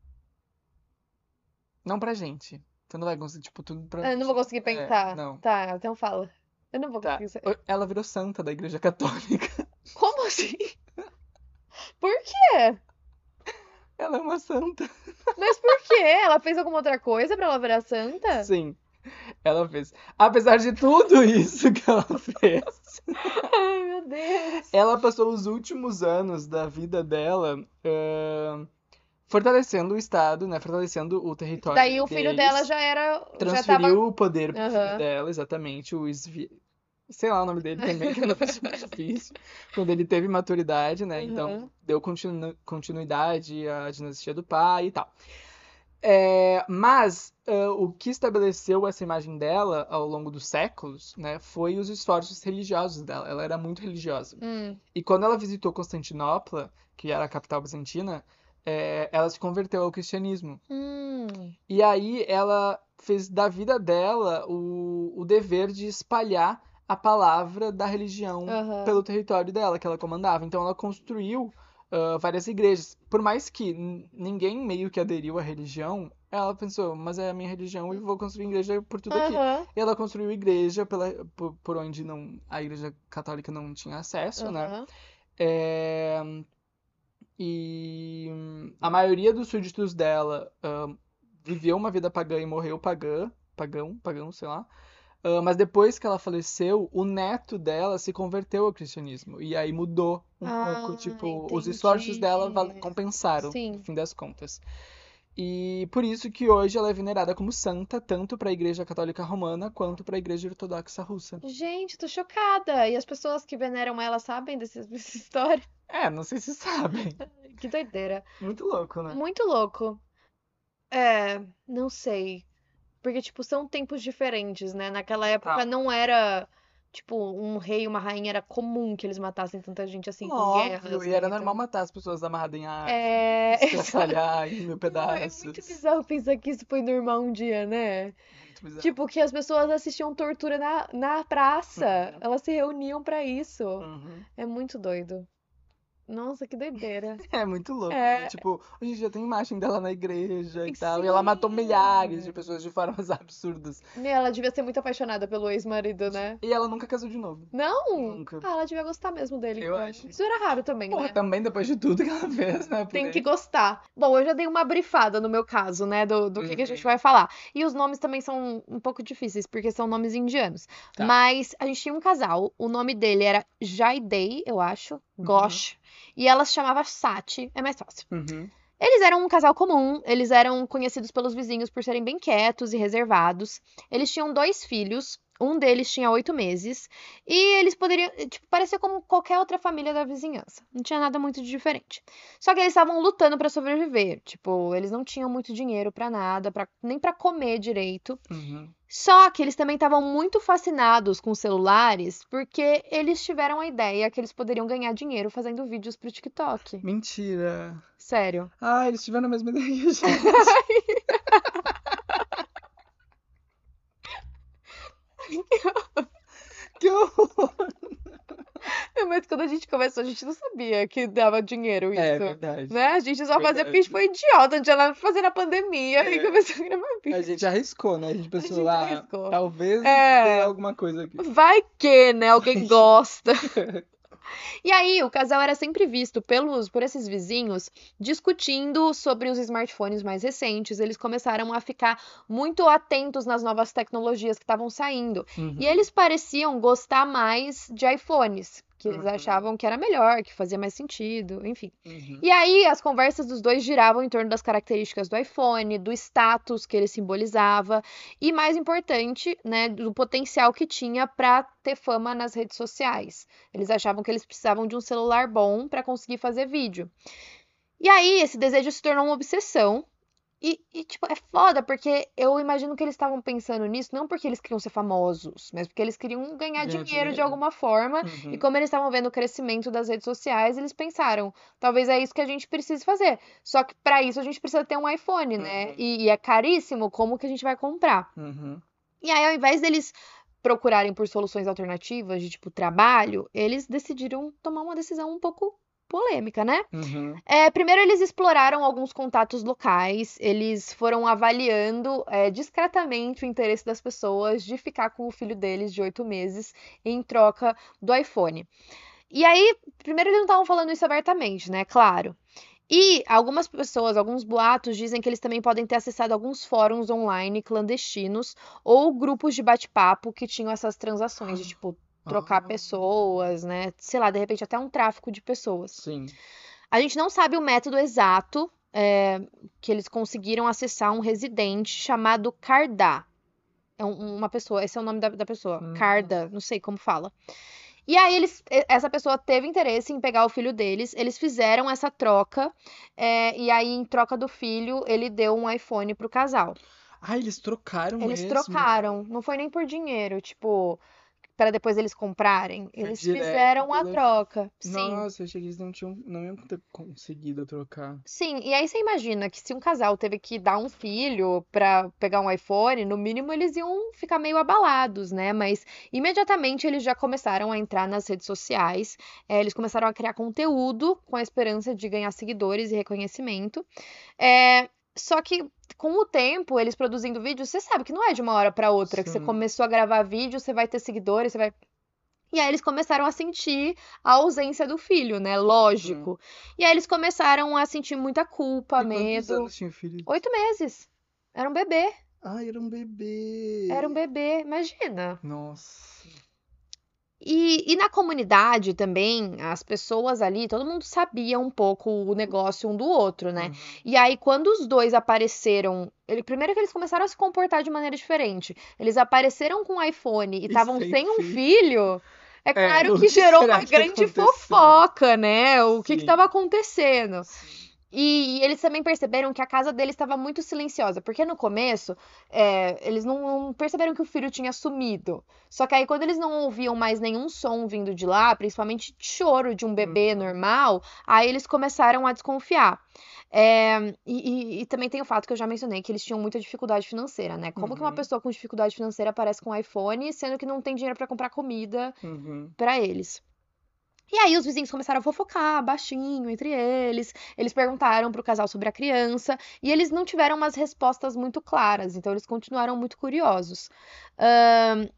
Não pra gente. Tu não vai conseguir, tipo, tudo pra... Eu não vou conseguir pensar. não. Tá, então fala. Eu não vou Tá. conseguir. Ela virou santa da Igreja Católica. Como assim? Por quê? Ela é uma santa. Mas por quê? Ela fez alguma outra coisa pra ela virar santa? Sim, ela fez. Apesar de tudo isso que ela fez, Ai, meu Deus. ela passou os últimos anos da vida dela fortalecendo o Estado, né? Fortalecendo o território Daí o filho deles. dela já era. Transferiu Já tava. o poder pro filho Aham. dela, exatamente. Sei lá o nome dele também, que é um nome super difícil. Quando ele teve maturidade, né? Então, Uhum. deu continuidade à dinastia do pai e tal. Mas o que estabeleceu essa imagem dela ao longo dos séculos, né, foi os esforços religiosos dela. Ela era muito religiosa. E quando ela visitou Constantinopla, que era a capital bizantina, ela se converteu ao cristianismo. E aí ela fez da vida dela o dever de espalhar a palavra da religião Aham. pelo território dela, que ela comandava. Então ela construiu várias igrejas. Por mais que ninguém meio que aderiu à religião, ela pensou, mas é a minha religião e vou construir igreja por tudo aqui. Aham. E ela construiu igreja por onde a igreja católica não tinha acesso, né? Aham. E a maioria dos súditos dela viveu uma vida pagã e morreu pagão, sei lá. Mas depois que ela faleceu, o neto dela se converteu ao cristianismo. E aí mudou um pouco, tipo, os esforços dela compensaram, Sim. no fim das contas. E por isso que hoje ela é venerada como santa, tanto para a Igreja Católica Romana quanto para a Igreja Ortodoxa Russa. Gente, tô chocada. E as pessoas que veneram ela sabem dessa história? Não sei se sabem. Que doideira. Muito louco, né? Muito louco. Não sei. Porque, tipo, são tempos diferentes, né? Naquela época não era, tipo, um rei e uma rainha, era comum que eles matassem tanta gente assim, com guerras, Óbvio, e né? era Então, normal matar as pessoas amarradas em árvore, exato. estraçalhar em mil Não, é pedaços. muito bizarro pensar que isso foi normal um dia, né? Muito bizarro. Tipo, que as pessoas assistiam tortura na praça. Elas se reuniam pra isso. Uhum. É muito doido. Nossa, que doideira. É muito louco. É. Né? Tipo, hoje em dia tem imagem dela na igreja e tal. Sim. E ela matou milhares de pessoas de formas absurdas. Ela devia ser muito apaixonada pelo ex-marido, né? E ela nunca casou de novo. Não? Nunca. Ah, ela devia gostar mesmo dele. Eu então. acho. Isso era raro também, Porra, né? também depois de tudo que ela fez, né? por Tem aí. que gostar. Bom, eu já dei uma brifada no meu caso, né? Do que a gente vai falar. E os nomes também são um pouco difíceis, porque são nomes indianos. Tá. Mas a gente tinha um casal, o nome dele era Jaidei, eu acho, Ghosh. E ela se chamava Sati, é mais fácil. Uhum. Eles eram um casal comum, eles eram conhecidos pelos vizinhos por serem bem quietos e reservados. Eles tinham 2 filhos, um deles tinha 8 meses, e eles poderiam, tipo, parecer como qualquer outra família da vizinhança. Não tinha nada muito de diferente. Só que eles estavam lutando pra sobreviver. Tipo, eles não tinham muito dinheiro pra nada, nem pra comer direito. Uhum. Só que eles também estavam muito fascinados com celulares, porque eles tiveram a ideia que eles poderiam ganhar dinheiro fazendo vídeos pro TikTok. Mentira. Sério. Ah, eles tiveram a mesma ideia, gente. Que horror. Mas quando a gente começou, a gente não sabia que dava dinheiro isso. É verdade. Né? A gente só fazia Verdade. porque a gente foi idiota, não tinha nada pra fazer na pandemia e É. começou a gravar vídeo. A gente arriscou, né? A gente pensou, gente arriscou. talvez É. dê alguma coisa aqui. Vai que, né? Alguém gosta. E aí, o casal era sempre visto por esses vizinhos discutindo sobre os smartphones mais recentes. Eles começaram a ficar muito atentos nas novas tecnologias que estavam saindo. E Uhum. eles pareciam gostar mais de iPhones, que eles Uhum. achavam que era melhor, que fazia mais sentido, enfim. Uhum. E aí, as conversas dos dois giravam em torno das características do iPhone, do status que ele simbolizava e, mais importante, né, do potencial que tinha para ter fama nas redes sociais. Eles achavam que eles precisavam de um celular bom para conseguir fazer vídeo. E aí, esse desejo se tornou uma obsessão. Tipo, é foda, porque eu imagino que eles estavam pensando nisso não porque eles queriam ser famosos, mas porque eles queriam ganhar Ganhar dinheiro de dinheiro. alguma forma. E Uhum. como eles estavam vendo o crescimento das redes sociais, eles pensaram, talvez é isso que a gente precise fazer. Só que para isso a gente precisa ter um iPhone, né? Uhum. E é caríssimo, como que a gente vai comprar? Uhum. E aí, ao invés deles procurarem por soluções alternativas de tipo trabalho, eles decidiram tomar uma decisão um pouco polêmica, né? Uhum. Primeiro, eles exploraram alguns contatos locais, eles foram avaliando discretamente o interesse das pessoas de ficar com o filho deles de 8 meses em troca do iPhone. E aí, primeiro, eles não estavam falando isso abertamente, né? Claro. E algumas pessoas, alguns boatos dizem que eles também podem ter acessado alguns fóruns online clandestinos ou grupos de bate-papo que tinham essas transações de, tipo, trocar Ah, pessoas, né? Sei lá, de repente até um tráfico de pessoas. sim. A gente não sabe o método exato que eles conseguiram acessar um residente chamado Cardá. É uma pessoa, esse é o nome da pessoa. Hum. Carda, não sei como fala. E aí essa pessoa teve interesse em pegar o filho deles, eles fizeram essa troca, e aí em troca do filho ele deu um iPhone pro casal. Ah, eles trocaram Eles mesmo. trocaram, não foi nem por dinheiro, tipo, para depois eles comprarem. Foi Eles direto fizeram a pelo iPhone. troca. Sim. Nossa, eu achei que eles não iam ter conseguido trocar. Sim, e aí você imagina que se um casal teve que dar um filho pra pegar um iPhone, no mínimo eles iam ficar meio abalados, né? Mas imediatamente eles já começaram a entrar nas redes sociais, eles começaram a criar conteúdo com a esperança de ganhar seguidores e reconhecimento. Só que com o tempo, eles produzindo vídeos, você sabe que não é de uma hora pra outra que você Sim. começou a gravar vídeo, você vai ter seguidores, você vai. E aí eles começaram a sentir a ausência do filho, né? Uhum. Lógico. E aí eles começaram a sentir muita culpa, E quantos medo. anos tinha o filho? 8 meses. Era um bebê. Ai, era um Era um bebê. bebê, imagina. Nossa. E na comunidade também, as pessoas ali, todo mundo sabia um pouco o negócio um do outro, né? Uhum. E aí, quando os dois apareceram. Primeiro que eles começaram a se comportar de maneira diferente. Eles apareceram com o iPhone e E estavam sem sem um filho. filho. É É, claro o que que gerou será uma que grande aconteceu? fofoca, né? O que estava Sim, acontecendo? sim. E eles também perceberam que a casa deles estava muito silenciosa, porque no começo eles não perceberam que o filho tinha sumido. Só que aí, quando eles não ouviam mais nenhum som vindo de lá, principalmente choro de um bebê Uhum. normal, aí eles começaram a desconfiar. E também tem o fato que eu já mencionei, que eles tinham muita dificuldade financeira, né? Como que uma Uhum. pessoa com dificuldade financeira aparece com um iPhone, sendo que não tem dinheiro para comprar comida Uhum. para eles? E aí os vizinhos começaram a fofocar baixinho entre eles. Eles perguntaram pro casal sobre a criança e eles não tiveram umas respostas muito claras, então eles continuaram muito curiosos. Ahn,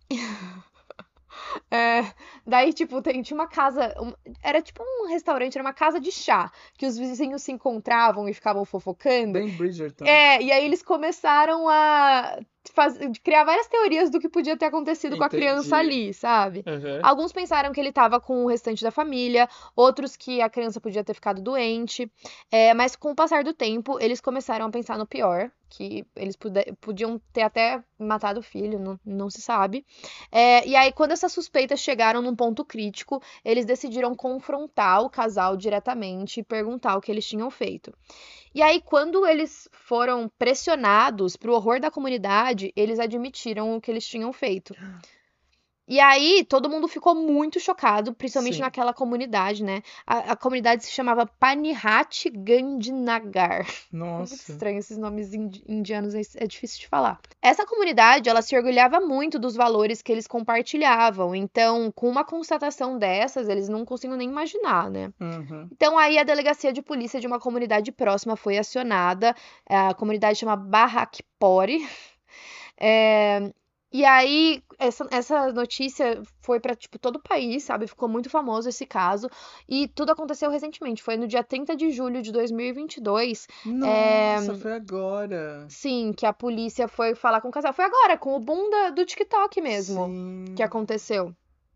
é, daí, tipo, tinha uma casa. Era tipo um restaurante, era uma casa de chá, que os vizinhos se encontravam e ficavam fofocando. Bem Bridgerton. E aí eles começaram a criar várias teorias do que podia ter acontecido com a criança Entendi. ali, sabe? Uhum. Alguns pensaram que ele estava com o restante da família, outros que a criança podia ter ficado doente. Mas com o passar do tempo, eles começaram a pensar no pior, que eles podiam ter até matado o filho, não se sabe. E aí, quando essas suspeitas chegaram num ponto crítico, eles decidiram confrontar o casal diretamente e perguntar o que eles tinham feito. E aí, quando eles foram pressionados pro horror da comunidade, eles admitiram o que eles tinham feito. E aí, todo mundo ficou muito chocado, principalmente Sim. naquela comunidade, né? A comunidade se chamava Panihat Gandhinagar. É muito Nossa. estranho esses nomes indianos, é difícil de falar. Essa comunidade, ela se orgulhava muito dos valores que eles compartilhavam. Então, com uma constatação dessas, eles não conseguiam nem imaginar, né? Uhum. Então, aí a delegacia de polícia de uma comunidade próxima foi acionada. A comunidade chama Barrakpore. E aí, essa notícia foi pra, tipo, todo o país, sabe? Ficou muito famoso esse caso. E tudo aconteceu recentemente. Foi no dia 30 de julho de 2022. Nossa, foi agora. Sim, que a polícia foi falar com o casal. Foi agora, com o boom do TikTok mesmo, que Sim. aconteceu.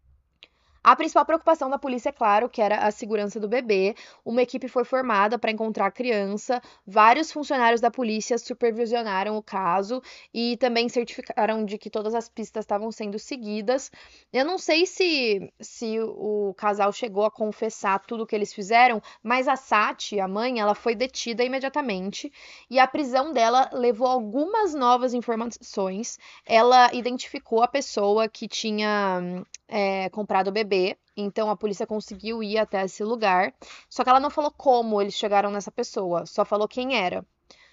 A principal preocupação da polícia, é claro, que era a segurança do bebê. Uma equipe foi formada para encontrar a criança. Vários funcionários da polícia supervisionaram o caso e também certificaram de que todas as pistas estavam sendo seguidas. Eu não sei se o casal chegou a confessar tudo o que eles fizeram, mas a Sati, a mãe, ela foi detida imediatamente e a prisão dela levou algumas novas informações. Ela identificou a pessoa que tinha comprado o bebê. Então a polícia conseguiu ir até esse lugar. Só que ela não falou como eles chegaram nessa pessoa, só falou quem era.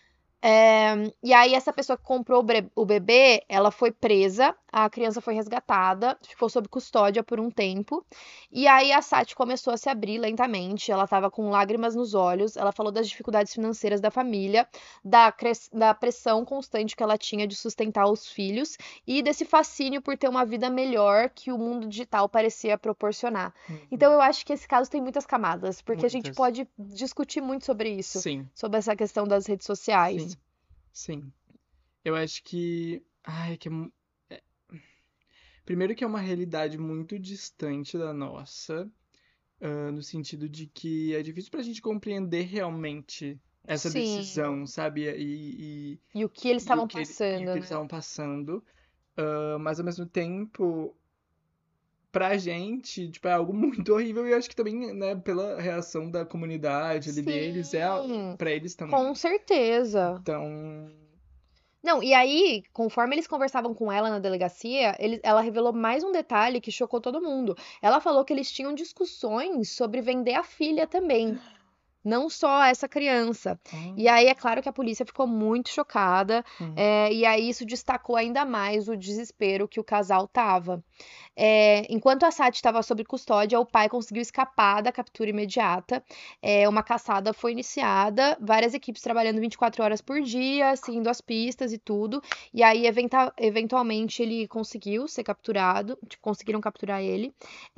E aí, essa pessoa que comprou o bebê, ela foi presa, a criança foi resgatada, ficou sob custódia por um tempo. E aí, a Sati começou a se abrir lentamente, ela estava com lágrimas nos olhos, ela falou das dificuldades financeiras da família, da pressão constante que ela tinha de sustentar os filhos e desse fascínio por ter uma vida melhor que o mundo digital parecia proporcionar. Então, Uhum. eu acho que esse caso tem muitas camadas, porque a gente Muitas. pode discutir muito sobre isso, Sim, sobre essa questão das redes sociais. sim, sim. Eu acho que. Ai, primeiro que é uma realidade muito distante da nossa, no sentido de que é difícil pra gente compreender realmente essa Sim. decisão, sabe? E o que eles E o estavam que, e o passando, que eles né? estavam passando. Mas ao mesmo tempo, pra gente, tipo, é algo muito horrível e eu acho que também, né, pela reação da comunidade ali deles, Sim, pra eles com também. certeza. Então, Não, e aí, conforme eles conversavam com ela na delegacia, ela revelou mais um detalhe que chocou todo mundo. Ela falou que eles tinham discussões sobre vender a filha também. Não só essa criança. E ah, aí é claro que a polícia ficou muito chocada, uhum, e aí isso destacou ainda mais o desespero que o casal tava. Enquanto a Sati estava sob custódia, o pai conseguiu escapar da captura imediata. Uma caçada foi iniciada, várias equipes trabalhando 24 horas por dia, seguindo as pistas e tudo. E aí, eventualmente, ele conseguiu ser capturado, tipo, conseguiram capturar ele.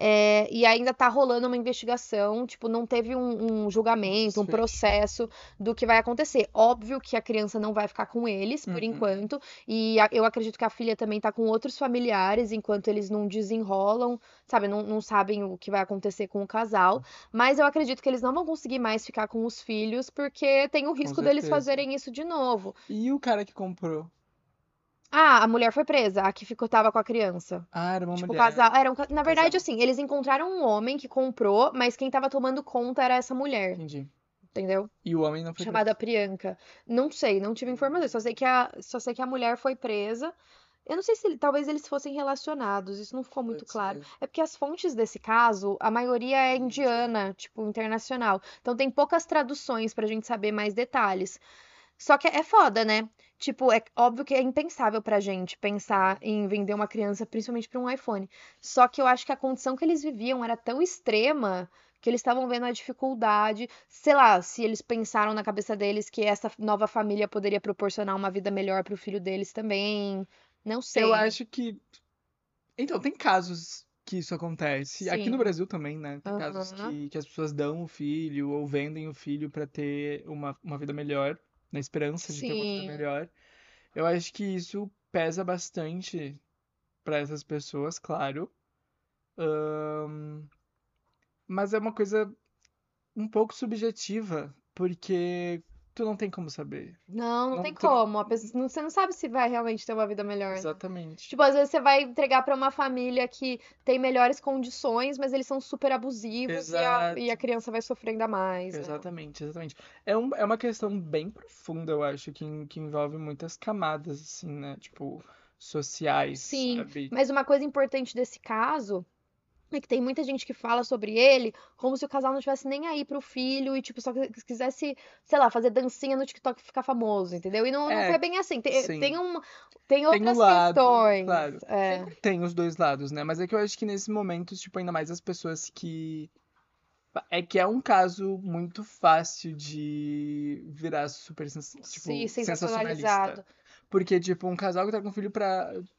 E ainda tá rolando uma investigação, tipo, não teve um um julgamento, um desfecho. processo do que vai acontecer. Óbvio que a criança não vai ficar com eles, por Uhum, enquanto, e eu acredito que a filha também tá com outros familiares, enquanto eles não desenrolam, sabe, não sabem o que vai acontecer com o casal. Mas eu acredito que eles não vão conseguir mais ficar com os filhos, porque tem o com risco deles certeza. fazerem isso de novo. E o cara que comprou? Ah, a mulher foi presa, a que tava com a criança. Ah, era uma Tipo, o mulher. casal. Na Um verdade, casal. assim, eles encontraram um homem que comprou, mas quem tava tomando conta era essa mulher, Entendi. entendeu? E o homem não foi Chamada preso. Priyanka. Não sei, não tive informações. Só sei que a mulher foi presa. Eu não sei se talvez eles fossem relacionados, isso não ficou muito Pode claro. ser. É porque as fontes desse caso, a maioria é Índia. indiana, tipo, internacional. Então tem poucas traduções pra gente saber mais detalhes. Só que é foda, né? Tipo, é óbvio que é impensável pra gente pensar É. em vender uma criança, principalmente pra um iPhone. Só que eu acho que a condição que eles viviam era tão extrema que eles estavam vendo a dificuldade. Sei lá, se eles pensaram na cabeça deles que essa nova família poderia proporcionar uma vida melhor pro filho deles também. Não Eu sei. acho que. Então, tem casos que isso acontece. Aqui no Sim. Brasil também, né? Tem casos Aham. que as pessoas dão o filho ou vendem o filho pra ter uma vida melhor, na esperança de ter uma vida Sim. melhor. Eu acho que isso pesa bastante pra essas pessoas, claro. Ahn, mas é uma coisa um pouco subjetiva, porque tu não tem como saber. Não, não tem Não, tu não... como. Você não sabe se vai realmente ter uma vida melhor, né? Exatamente. Tipo, às vezes você vai entregar pra uma família que tem melhores condições, mas eles são super abusivos e a Exato. criança vai sofrer ainda mais, né? Exatamente, exatamente. É uma questão bem profunda, eu acho, que envolve muitas camadas, assim, né? Tipo, sociais, Sim, sabe? mas uma coisa importante desse caso é que tem muita gente que fala sobre ele como se o casal não tivesse nem aí pro filho e, tipo, só quisesse, sei lá, fazer dancinha no TikTok e ficar famoso, entendeu? E não foi É, bem assim. Tem, sim. tem Tem um outras lado, questões. claro. Sempre tem os dois lados, né? Mas é que eu acho que nesses momentos, tipo, ainda mais as pessoas que. É que é um caso muito fácil de virar super, Se tipo, sensacionalista. sensacionalizado. Porque, tipo, um casal que tá com filho pra.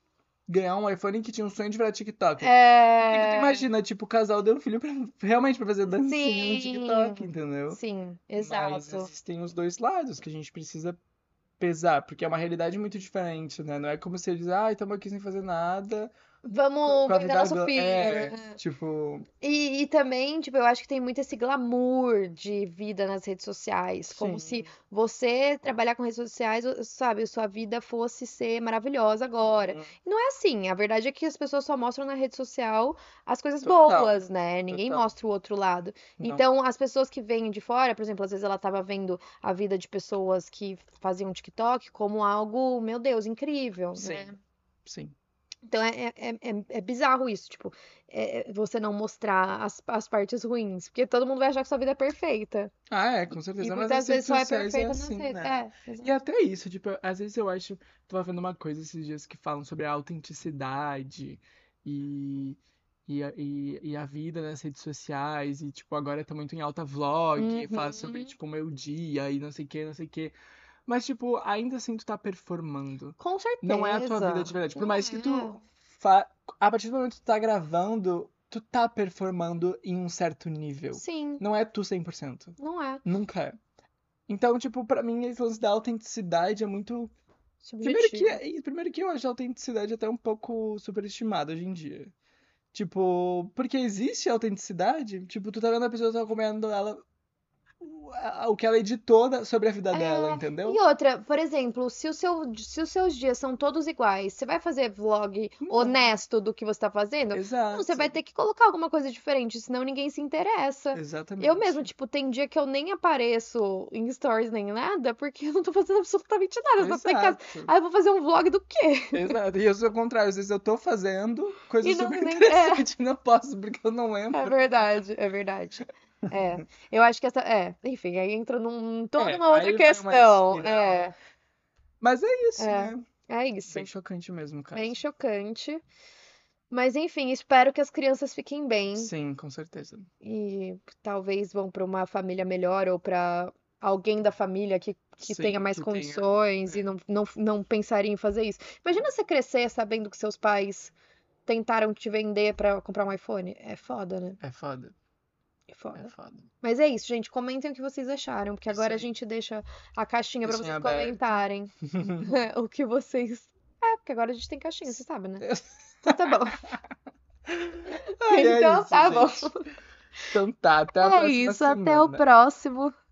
ganhar um iPhone que tinha um sonho de virar TikTok. Porque tu imagina, tipo, o casal deu um filho realmente pra fazer dancinha no TikTok, Sim, entendeu? sim, Mas exato. existem os dois lados que a gente precisa pesar, porque é uma realidade muito diferente, né? Não é como se eles, estamos aqui sem fazer nada, Vamos com a cuidar do vida. nosso filho, né? Tipo, E também, tipo, eu acho que tem muito esse glamour de vida nas redes sociais, como se sim. você trabalhar com redes sociais, sabe, sua vida fosse ser maravilhosa agora. Uhum. E não é assim, a verdade é que as pessoas só mostram na rede social as coisas Total, boas, né? Ninguém total. mostra o outro lado. Não. Então, as pessoas que vêm de fora, por exemplo, às vezes ela tava vendo a vida de pessoas que faziam TikTok como algo, meu Deus, incrível, né? Sim, sim. Então é bizarro isso, tipo, você não mostrar as partes ruins, porque todo mundo vai achar que sua vida é perfeita. Com E certeza, mas muitas as vezes redes só é sociais é perfeita nas assim, redes. né? E Exato. até isso, tipo, às vezes eu acho, tava vendo uma coisa esses dias que falam sobre a autenticidade e, e a vida nas redes sociais, e tipo, agora tá muito em alta vlog, fala sobre, Uhum. tipo, o meu dia e não sei o que, não sei o que. Mas, tipo, ainda assim tu tá performando. Com Não é a tua vida certeza. de verdade. Por Não mais que tu é. a partir do momento que tu tá gravando, tu tá performando em um certo nível. Sim, Não é tu 100%. não é. Nunca é. Então, tipo, pra mim, esse lance da autenticidade é muito. Subjetivo. Primeiro que eu acho a autenticidade até um pouco superestimada hoje em dia. Tipo, porque existe autenticidade, tipo, tu tá vendo a pessoa, tá comendo ela, o que ela editou sobre a vida dela, É, entendeu? e outra, por exemplo, se os seus dias são todos iguais, você vai fazer vlog Não, honesto do que você tá fazendo? Não, você vai exato. ter que colocar alguma coisa diferente, senão ninguém se interessa. Eu mesmo, Exatamente. tipo, tem dia que eu nem apareço em stories nem nada, porque eu não tô fazendo absolutamente nada, eu só tô em casa. Exato. Aí eu vou fazer um vlog do quê? Exato. E eu sou o contrário, às vezes eu tô fazendo coisa E não, super nem, é, interessante e não posso porque eu não é lembro. verdade, é verdade. É, eu acho que enfim, aí entra toda uma outra Aí vai uma questão. espiral. Mas é isso, É, né? é Bem isso. chocante mesmo o Bem caso. chocante. Mas enfim, espero que as crianças fiquem bem Sim, com certeza. e talvez vão para uma família melhor ou para alguém da família que tenha Sim, mais que tenha. condições e É, não pensaria em fazer isso. Imagina você crescer sabendo que seus pais tentaram te vender para comprar um iPhone. É foda, né? é foda. É É foda. foda. Mas é isso, gente. Comentem o que vocês acharam, porque agora a Sim. gente deixa a caixinha para Deixa em vocês aberto. comentarem o que vocês. É, porque agora a gente tem caixinha, você sabe, né? Então tá bom. É Então isso, tá bom. gente. Então tá, até a É próxima isso, até o semana. próximo.